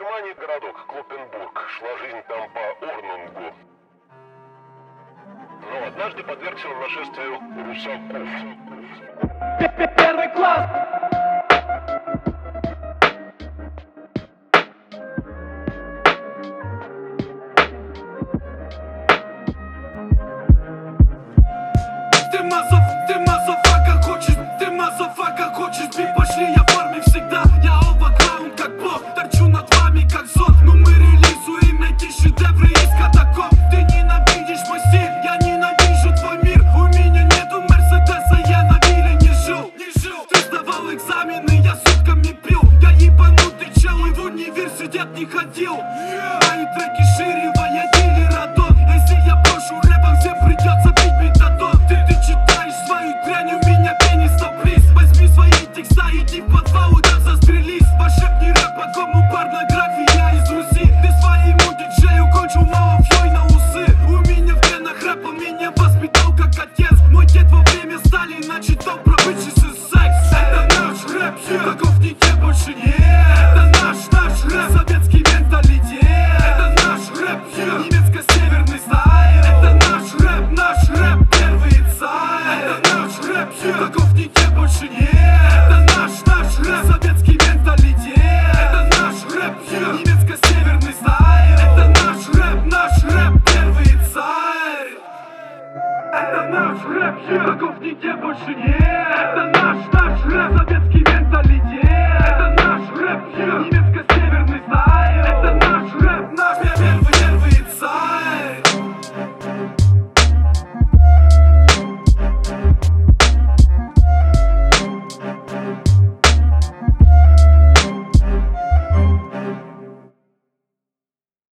Германии городок Клоппенбург. Шла жизнь там по Орнунгу. Но однажды подвергся он нашествию русаков. Первый класс! Ты мазафака, хочешь бить, пошли, я в форме всегда. Я оверграунд как бог, торчу над вами как зод. Но мы релизуем эти шедевры из катакомб. Ты ненавидишь мой стиль, я ненавижу твой мир. У меня нету Мерседеса, я на вилле не жил. Ты сдавал экзамены, я сутками пил. Я ебанутый чел и в университет не ходил. Мои треки шире, я дилер Адон. Если я брошу рэпом, всем придется бить метадон. Ты читаешь свою дрянь, у меня пенис, но плиз. Возьми свои текста, иди в подвал, да застрелись. Пошепни рэп, по кому порнография из Руси. Ты своему диджею кончил маловьей на усы. У меня в генах рэпа, меня воспитал как отец. Мой дед во время Сталина читал про bitches и секс. Это наш рэп, таков нигде больше нет.